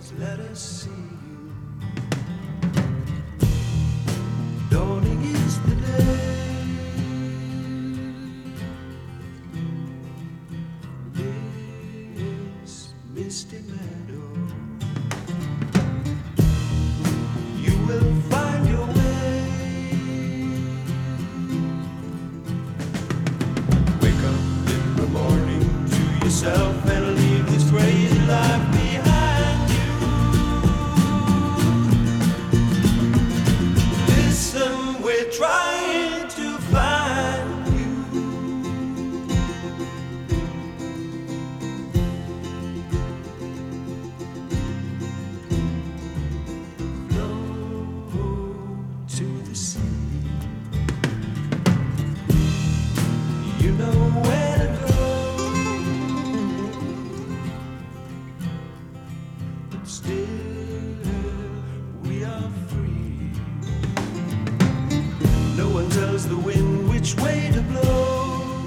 let us see you. Dawning is the day. This misty meadow, you will find your way. Wake up in the morning to yourself and leave this crazy life behind you. Listen, we're trying to find you. Flow to the sea. You know where to go. Still, we are free. No one tells the wind which way to blow.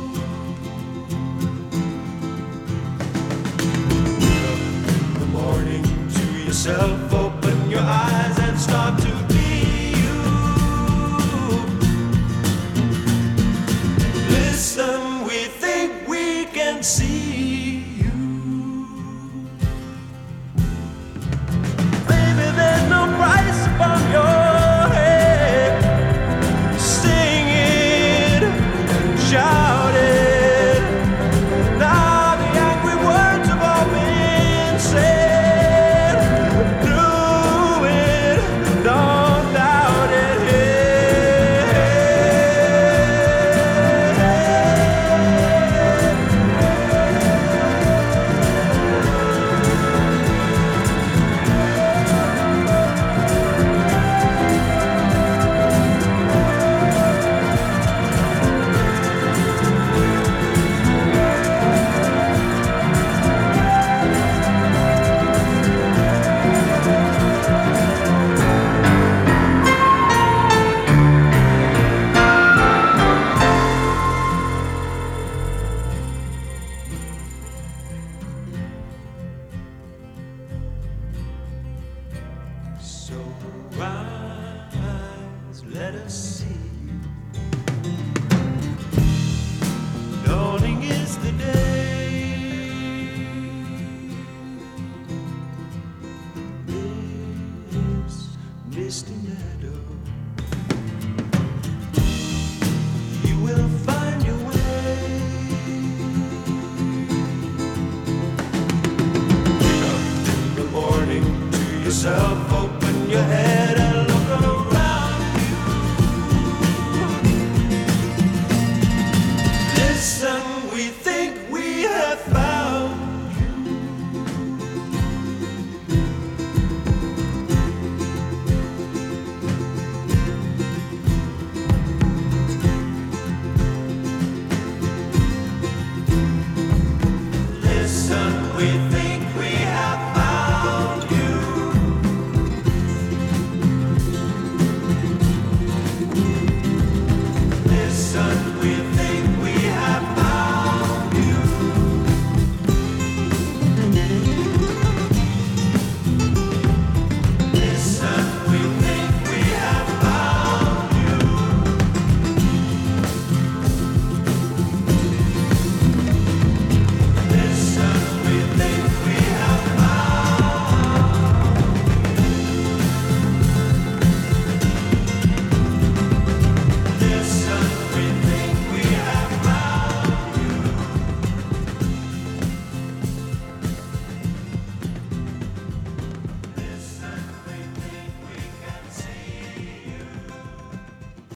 Wake up in the morning to yourself, open your eyes and start to be you. Listen, we think we can see. Upon your head, sing it, shout it. Now the angry words have all been said. Do it, don't doubt it. So rise, let us see you. Dawning is the day. This misty meadow, you will find your way. Wake up in the morning to yourself